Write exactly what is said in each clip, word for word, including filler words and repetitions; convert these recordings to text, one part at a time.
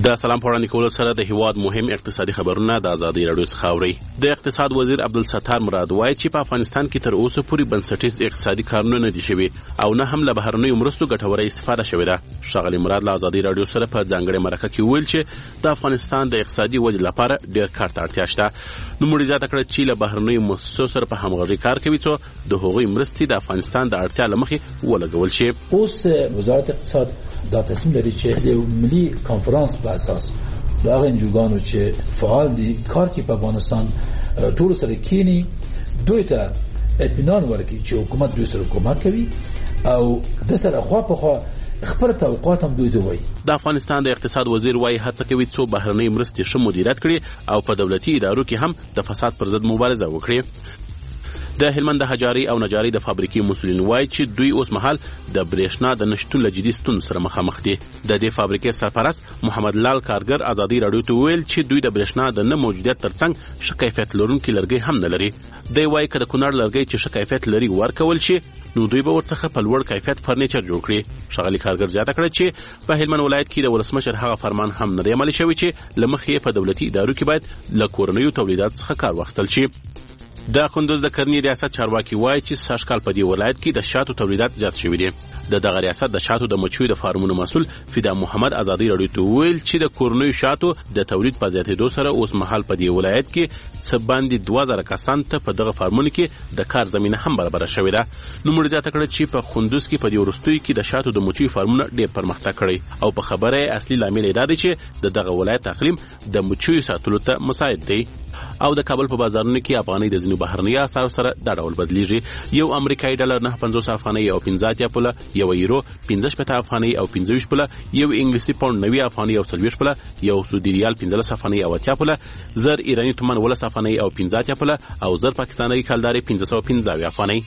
د سلام پوړاندې کولو سره د هیواد مهم اقتصادي خبرونه د ازادي رادیو څخه اوري. د اقتصاد وزیر عبدالستار مراد وایي چې په افغانستان کې تر اوسه پورې بنسټیز اقتصادي کارونه نه دي شوي او نه هم له بهرنیو مرستو ګټوره استفاده شوې ده. ښاغلي مراد له ازادي رادیو سره په ځانګړې مرکه کې وویل چې د افغانستان د اقتصادي ودې لپاره ډېر کار ته اړتیا شته. نوموړي زیاته کړه چې له بهرنیو مؤسسو سره په همغږۍ کار کوي څو د هغوی مرستې د افغانستان د اړتیا له مخې ولګول شي. اوس وزارت اقتصاد دا تصمیم لري چې د ملي کانفرنس په اساس دا هغه انجوګانو چې فعال دي کار کوي په افغانستان ټول سره کینی دوی ته اطمینان ورکړي چې حکومت دوی سره کومک کوي او د سره خوا په خوا خپل توقعات هم دوی ته وایي. د افغانستان د اقتصاد وزیر وایي هڅه کوي څو بهرنۍ مرستې ښه مدیریت کړي او په دولتي ادارو کې هم د فساد پر ضد مبارزه وکړي. د هلمند د حجاري او نجاري د فابریکې مسؤلین وایي چې دوی اوس مهال د برېښنا د نشتون له جدي ستونزو سره مخامخ دي. د دې فابریکې سرپرست محمد لال کارګر ازادي رادیو ته ویل چې دوی د برېښنا د نه موجودیت ترڅنګ ښه کیفیت لرونکي لرګي هم نه لري. دی وایي که د کونړ لرګي چې ښه کیفیت لري ورکول شي نو دوی به ورڅخه په لوړ کیفیت فرنیچر جوړ کړي. ښاغلي کارګر زیاته کړه چې په هلمند ولایت کې د ولسمشر هغه فرمان هم نه دی عملي شوی چې له مخې په دولتي ادارو کې باید له کورنیو تولیداتو څخه کار واخیستل شي. د کندوز د کرنی ریاست چارواکي وایي چې سږ کال په دې ولایت کې د شاتو تولیدات زیات شوي دي. د دغه ریاست د شاتو د مچیو د فارمونو مسؤل فدا محمد ازادي رادیو ته ویل چې د کورنیو شاتو د تولید په زیاتېدو سره اوس مهال په دې ولایت کې څه باندې دوه زره کسان ته په دغه فارمونو کې د کار زمینه هم برابره شوې ده. نوموړي زیاته کړه چې په کندوز کې په دې وروستیو کې د شاتو د مچیو فارمونه ډېر پرمختګ کړی او په خبره اصلي لامل یې دا دی چې د دغه ولایت اقلیم د مچیو ساتلو ته مساعد دی او د کابل په بازارونو کې افغانۍ د ځینو بهرني اسعارو سره دا ډول بدلیږي. یو امریکایي ډالر نه پنځوس افغانۍ او پنځه اتیا پوله، یو یورو پنځه شپېته افغانۍ او پنځه ویشت پوله، یو انګلیسي پاونډ نوي افغانۍ او څلوېښت پوله، یو سعودي ریال پنځلس افغانۍ او اتیا پوله، زر ایراني تومان ولس افغانۍ او پنځه اتیا پوله او زر پاکستاني کلدارې پنځه سوه پنځه افغانۍ.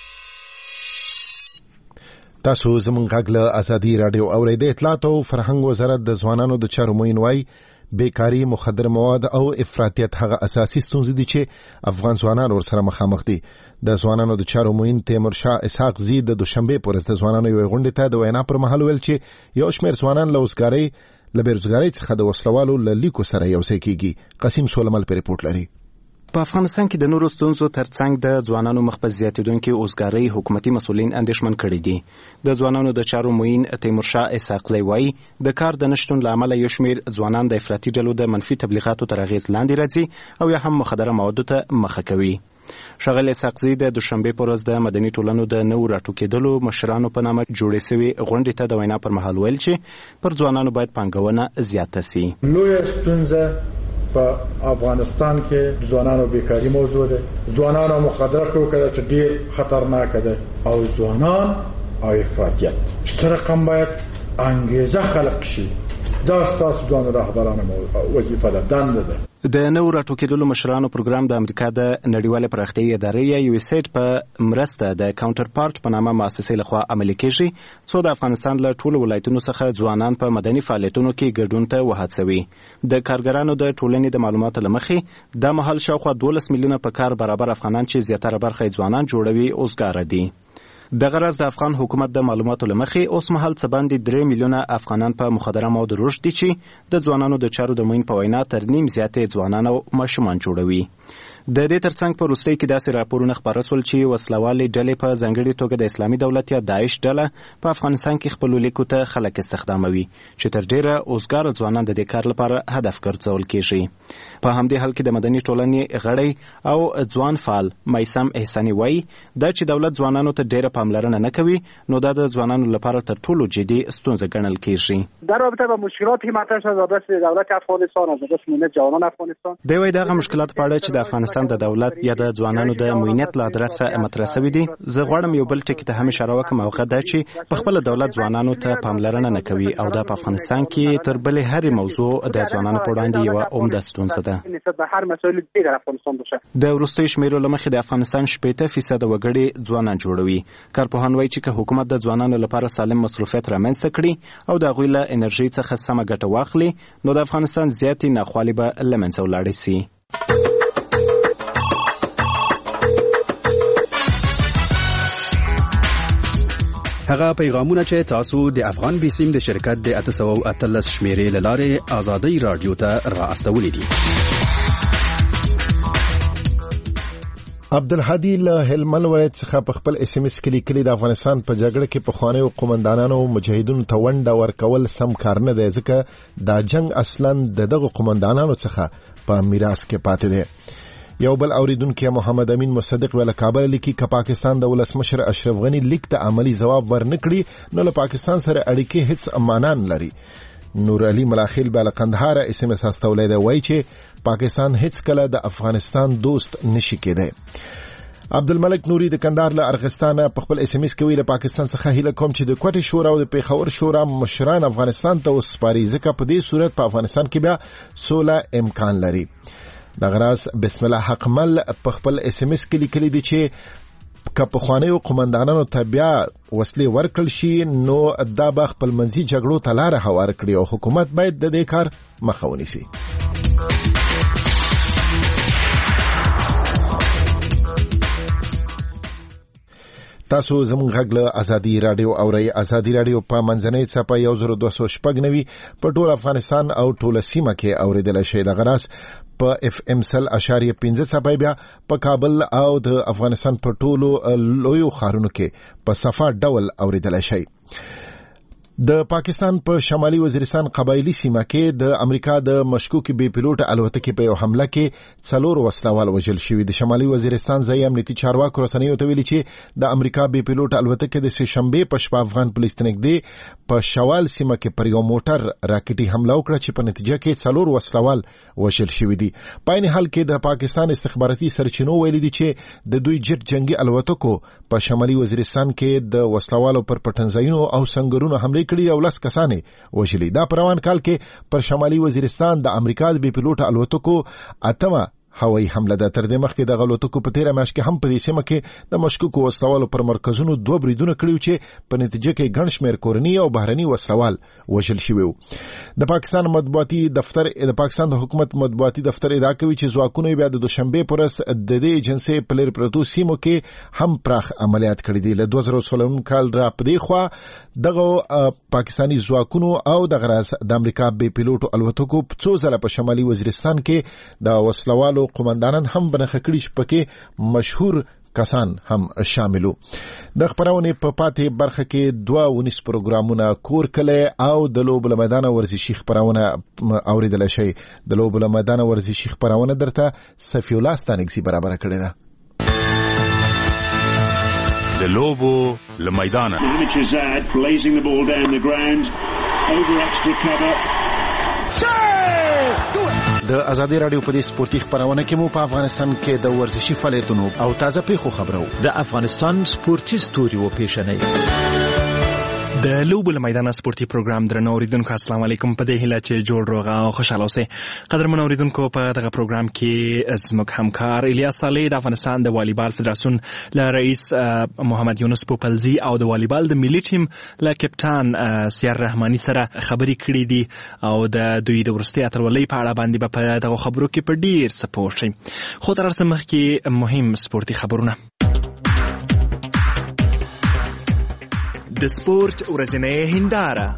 تاسو زموږ غږ له ازادي رادیو اورئ. د اطلاعات او فرهنګ وزارت د ځوانانو د چارو معین وایي بیکاری، مخدر مواد او افراطیت هغه اساسي ستونزې دي چې افغان ځوانان ورسره مخامخ دي. د ځوانانو د چارو معین تیمور شاه اسحاق زی د دوشنبه پر ورځ د ځوانانو یو غونډه ته د وینا پر مهال ویل چې یو شمېر ځوانان له اوسګارۍ له بیروزګارۍ څخه د وسلوالو له لیکو سره یو ځای کیږي. قاسم سولمل په ریپورت لري. په افغانستان کې د نورو ستونزو ترڅنګ د ځوانانو مخ په زیاتېدونکي اوسګارۍ حکومتي مسؤلین اندېښمن کړي دي. د ځوانانو د چارو معین تیمور شاه اسحاق زی وایي د کار د نشتون له امله یو شمېر ځوانان د افراطي ډلو د منفي تبلیغاتو تر اغېز لاندې راځي او یا هم مخدره موادو ته مخه کوي. ښاغلی اسحاق زی د دوشنبې په ورځ د مدني ټولنو د نوو راټوکېدلو مشرانو په نامه جوړې سوې غونډې ته د وینا پر مهال ویل چې پر ځوانانو باید پانګونه زیاته سي. لویه ستونزه په افغانستان کې ځوانانو بیکاری موضوع ده. ځوانانو مخدره ټوکه چې ډېر خطرناک ده او ځوانان او افراطیت چې رقم باید انګیزه خلق شي. دا ستاسو ځوان رهبرانو وظیفه ده، دنده ده. د نوو راټوکېدلو مشرانو پروګرام د امریکا د نړیوالې پراختیایي ادارې یا یو ایس ایډ په مرسته د کاونټر پارټ په نامه مؤسسې لخوا عملي کیږي څو د افغانستان له ټولو ولایتونو څخه ځوانان په مدني فعالیتونو کې ګډون ته وهڅوي. د کارګرانو د ټولنې د معلوماتو له مخې دا مهال شاوخوا دولس میلیونه په کار برابر افغانان چې زیاتره برخه یې ځوانان جوړوي اوسګاره دي. د غرض د افغان حکومت د معلوماتو لمخې اوس مهال څه باندې درې میلیونه افغانان په مخدره موادو روږدي دي چې د ځوانانو د چارو د معین په وینا تر نیم زیاتې ځوانان او ماشومان جوړوي. د دې ترڅنګ په وروستۍ کې داسې راپورونه خپاره سول چې وسلوالې ډلې په ځانګړې توګه د اسلامي دولت یا داعش ډله په افغانستان کې خپلو لیکو ته خلک استخداموي چې تر ډیره اوسګاره ځوانان د دې کار لپاره هدف ګرځول کیږي. په همدې حال کې د مدني ټولنې غړی او ځوان فعال میثم احساني وایي دا چې دولت ځوانانو ته ډیره پاملرنه نه کوي نو دا د ځوانانو لپاره تر ټولو جدي ستونزه ګڼل کیږي. در رابطه با مشکلاتی مطرح شد از دست دولت افغانستان از دست ملت جوانان افغانستان دی وایي دغه مشکلات په اړه چې د افغانستان د دولت یا د ځوانانو د معینت له ادرسه مطرح شوي دي. زه غواړم یو بل ټکي ته هم اشاره وکړم او هغه دا چې په خپله دولت ځوانانو ته پاملرنه نه کوي او دا په افغانستان کې تر بلې هرې موضوع د ځوانانو په وړاندې یوه عمده ستونزه ده. د وروستیو شمیرو له مخې د افغانستان شپېته فیصده وګړي ځوانان جوړوي. کارپوهان وایي چې که حکومت د ځوانانو لپاره سالم مصروفیت رامنځته کړي او د هغوی له انرژۍ څخه سمه ګټه واخلي نو د افغانستان زیاتې ناخوالې به له منځه ولاړې سي. هغه پیغامونه چې تاسو د افغان بیسیم د شرکت د اته سوه او اتلس شمیرې له لارې آزادۍ رادیو ته را استولې دي. عبدالهادي له هلمند ولایت څخه په خپل اس ام اس کې لیکلي د افغانستان په جګړه کې پخوانیو قومندانانو مجاهدینو ته ونډه ورکول سم کار نه دی، ځکه دا جنگ اصلا د دغه قومندانانو څخه په میراث کې پاتې دی. یو بل اوریدونکو محمد امین مصدق ویل کابل لیکي ک پاکستان د ولسمشر اشرف غنی لیک ته عملی جواب ورنکړي نو له پاکستان سره اړیکې هیڅ امانان لري. نور علي ملاخیل بل قندهار اس ام اس استولې دی، وایي چې پاکستان هیڅ کله د افغانستان دوست نشي کېدی. عبدالملک نوري د کندهار له ارغستانه په خپل اس ام اس کې ویل پاکستان څخه هیله کوم چې د کوټې شورا او د پیښور شورا مشران افغانستان ته وسپاري، ځکه په دې صورت په افغانستان کې بیا سوله امکان لري. د غراس بسم الله حقمل په خپل اس ام اس کې لیکلي دي چې که پخوانیو قومندانانو ته بیا وسلې ورکړل شي نو دا به خپل منځي جګړو ته لاره هوار کړي او حکومت باید د دې کار مخه ونیسي. تاسو زموږ غږ له ازادي رادیو اورئ. ازادي رادیو په منځنۍ څپه یو زر دوه سوه شپږ نوي په ټول افغانستان او ټوله سیمه کې اوریدل شي. د غراس په اف ام سل اشاریه پنځه څپه بیا په کابل او د افغانستان په ټولو لویو ښارونو کې په صفه ډول اوریدل شي. د پاکستان په شمالي وزیرستان قبایلی سیمه کې د امریکا د مشکوک بي پيلوټ الوتکې په یو حمله کې څلور وسلوال وژل شوي. د شمالي وزیرستان ځایي امنیتي چارواکو رسنیو ته ویلي چې د امریکا بي پيلوټ الوتکې د سه شنبې په شپه افغان پولیس ته نږدې په شوال سیمه کې پر یو موټر راکټي حمله وکړه چې په نتیجه کې څلور وسلوال وژل شوي دي. په عین حال کې د پاکستان استخباراتي سرچینو ویلي دي چې د دوی جټ جنگي الوتکو په شمالي وزیرستان کې د وسلوالو پر پټنځایونو او سنگرونو حمله کړي او لس کسانې وژلي. دا په روان کال کې پر شمالي وزیرستان د امریکا د بي پيلوټ الوتکو اتمه هوایي حمله ده. تر دې مخکې د الوتکو په تیره میاشت کې هم په دې سیمه کې د مشکوکو وسلوالو پر مرکزونو دوه بریدونه کړي چې په نتیجه کې ګڼ شمېر کورني او بهرني وسلوال وژل شوي وو. د پاکستان مطبوعاتي دفتر د پاکستان د حکومت مطبوعاتي دفتر ادعا کوي چې ځواکونه بیا د دوشنبه پر ورځ د دې ایجنسۍ په لیر پروتو سیمو کې هم پراخ عملیات کړي دي. له دوه زره څلورم کال را پدې خوا دغه پاکستاني ځواکونو او د غراس د امریکا بي پيلوټ الوتکو په څو ځله په شمالي وزیرستان کې د وسلوالو قومندانان هم بنخ کړي چې پکې مشهور کسان هم شاملو. د خبرونه په پاتې برخه کې دوه ونیس پروګرامونه کور کله او د لوبل میدان ورزشي خبرونه اوریدل شي. د لوبل میدان ورزشي خبرونه درته صفی الله ستانګسي برابر کړی ده. د لوبو لمیدان د ازادي رادیو په دې سپورتي خبرونه کې مو په افغانستان کې د ورزشي فعالیتونو او تازه پیښو خبرو د افغانستان سپورتي ستوري و پیښنې د لوبو میدان سپورتي پروګرام درنو اوریدونکو السلام علیکم. په دې هیله چې جوړ روغ او خوشاله اوسئ. قدرمن اوریدونکو په دغه پروګرام کې زموږ همکار الیاس صالح د افغانستان د والیبال فدراسیون له رئیس محمد یونس پوپلزی او د والیبال د ملي ټیم له کپټان سیار رحماني سره خبرې کړې دي او د دوی د ورستي اتلولۍ په اړه باندې په دغه خبرو کې په ډیر څه پوه شئ. خو تر څه مخکې مهم سپورتي خبرونه. د سپورت ورځنۍ هنداره.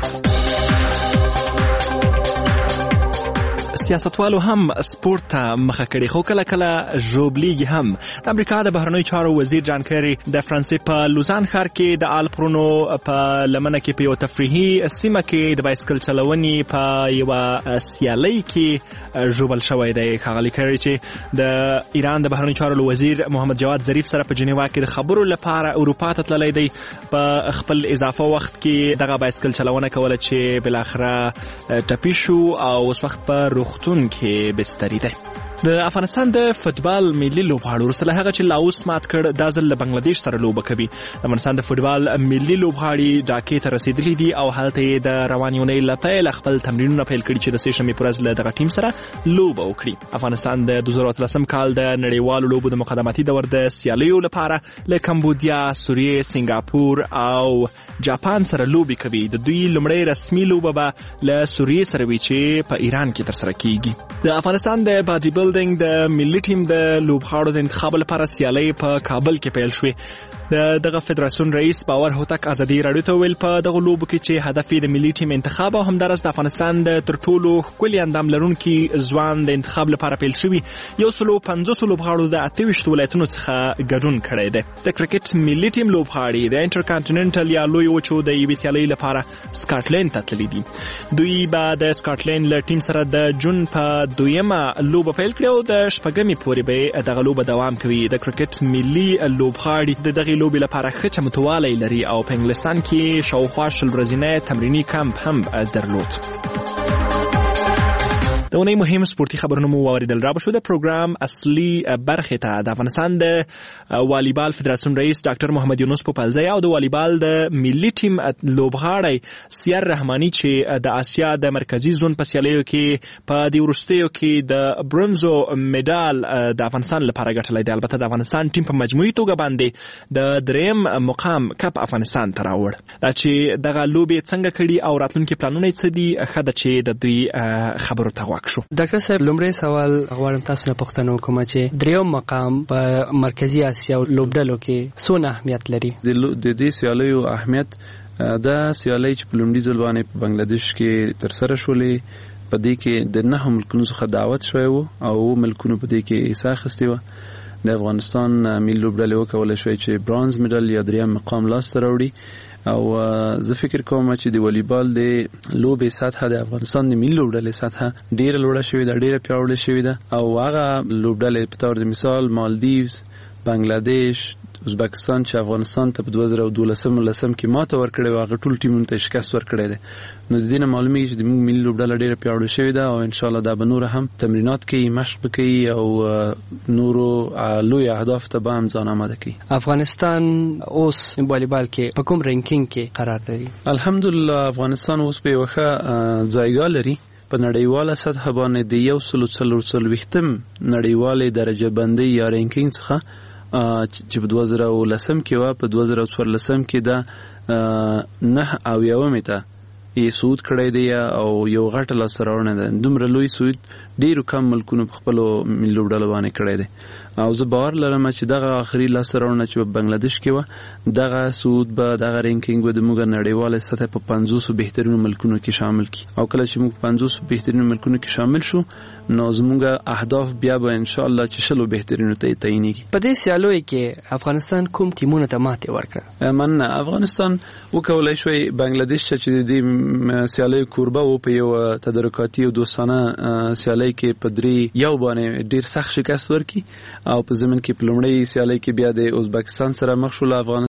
سیاستوالو هم سپورت ته مخه کړي خو کله کله ژوبلیږي هم. د امریکا د بهرنیو چارو وزیر جان کری د فرانسې په لوزان ښار کې د آلپرونو په لمنه کې په یو تفریحي سیمه کې د بایسکل چلونې په یوه سیالۍ کې ژوبل شوی دی. ښاغلي کری چې د ایران د بهرنیو چارو وزیر محمد جواد ظریف سره په جنیوا کې د خبرو لپاره اروپا ته تللی دی په خپل اضافه وخت کې دغه بایسکل چلونه کوله چې بالاخره ټپي شو او اوس وخت په روغتون کې بستری دی. د افغانستان د فوتبال ملي لوبغاړو وروسته له هغه چې لاوس مات کړ دا ځل له بنگلادیش سره لوبه کوي. د افغانستان د فوتبال ملي لوبغاړي ډاکې ته رسیدلي دي او هلته یې د روانې اونۍ له پیله خپل تمرینونه پیل کړي چې د سې شنبې په ورځ له دغه ټیم سره لوبه وکړي. افغانستان د دوه زره اتلسم کال د نړیوالو لوبو د مقدماتي دور د سیالیو لپاره له کمبودیا، سوریې، سنگاپور او جاپان سره لوبې کوي. د دوی لومړی رسمي لوبه به له سوریې سره وي چې په ایران کې ترسره کیږي. د افغانستان د باډي بلډینګ د ملي ټیم د لوبغاړو د انتخاب لپاره سیالۍ په کابل کې پیل شوې. د دغه فدراسیون رئیس باور هوتک ازادي رادیو ته ویل په دغه لوبو کې چې هدف یې د ملي ټیم انتخاب او همدارس د افغانستان د تر ټولو ښکلي اندام لرونکي ځوان د انتخاب لپاره پیل شوي یو سلو پنځوس لوبغاړو د اته ویشت ولایتونو څخه ګډون کړی دی. د کرکټ ملي ټیم لوبغاړي د انټرکانټیننټل یا لوی وچو د یوې سیالۍ لپاره سکاټلند ته تللي دي. دوی به د سکاټلند له ټیم سره د جون په دویمه لوبه پیل کړي او د شپږمې پورې به دغه لوبه دوام کوي. د کرکټ ملي لوبغاړي د دغه لوبې لپاره ښه چمتووالی لري او په انګلستان کې شاوخوا شل ورځنی تمریني کمپ هم درلود. د اونۍ مهم سپورتي خبرونه مو واوریدل. را به شو د پروګرام اصلي برخې ته د افغانستان د والیبال فدراسیون رئیس ډاکټر محمد یونس پوپلزی او د والیبال د ملي ټیم لوبغاړی سیار رحماني چې د آسیا د مرکزي زون په سیالیو کې په دې وروستیو کې د برونزو میډال د افغانستان لپاره ګټلی دی. البته د افغانستان ټیم په مجموعي توګه باندې د دریم مقام کپ افغانستان ته راوړ. دا چې دغه لوبې څنګه کړي او راتلونکي پلانونه یې څه دي ښه ده چې د دوی خبرو ته ډاکټر صاحب لومړی سوال غواړم تاسو نه پوښتنه وکړم چې دریم مقام په مرکزی اسیا لوبډلو کې څونه اهمیت لري؟ د دې سیالیو اهمیت دا سیالۍ چې په لومړي ځل باندې په بنگلاديش کې ترسره شولې په دې کې د نهه ملکونو څخه دعوت شوی و او ملکونو په دې کې حصه اخیستې وه. د افغانستان ملي لوبډلې وکولی شوی چې برانز میډل یا دریم مقام لاسته راوړي او زه فکر کوم چې د والیبال د لوبې سطحه د افغانستان د ملي لوبډلې سطحه ډیره لوړه شوې ده، ډیره پیاوړې شوې ده او هغه لوبډلې په تور د مثال مالدیوز، بنگلاديش، ازبکستان چې افغانستان ته په دوه زره دولسم لسم کې ماته ورکړې و هغه ټول ټیمونو ته شکست ورکړی دی. نو د دې نه معلومیږي چې د موږ ملي لوبډله ډیره پیاوړې شوې ده او انشاءالله دا به نور هم تمرینات کوي، مشق به کوي او نورو لوی اهداف ته به هم ځان آماده کوي. افغانستان اوس والیبال کې په کوم رینکینګ کې قرار لري؟ الحمدلله افغانستان اوس په یوه ښه ځایګاه لري. په نړیواله سطحه باندې د یو سلو څلور څلوېښتم نړیوالې درجه بندۍ یا رینکینګ څخه چې په دوه زره لسم کې وه په دوه زره څوارلسم کې دا نه اویاومې ته یې صعود کړی دی او یو غټه لاسته راوړنه ده. دومره لوی صعود ډیرو کم ملکونو په خپلو ملي لوبډلو باندې کړی دی او زه باور لرم چې دغه آخري لاسته راوړنه چې په بنگلاديش کې وه دغه صعود به دغه رینکینګ به زموږ نړیواله سطح په پنځوسو بهترینو ملکونو کې شامل کړي او کله چې موږ په پنځوسو بهترینو ملکونو کې شامل شو نو زموږ اهداف بیا به انشاءالله چې شلو بهترینو ته تعیینېږي. په دې سیالیو کې افغانستان کوم ټیمونو ته ماتې ورکړه؟ مننه. افغانستان وکولی شوی بنگلاديش چې د دې سیالیو کوربه و په یو تدارکاتي او دوستانه سیالۍ کې په درې یو باندې ډیر سخت شکست ورکړي او په زمین کې په لومړۍ سیالۍ کې بیا د ازبکستان سره مخ شول. افغانستان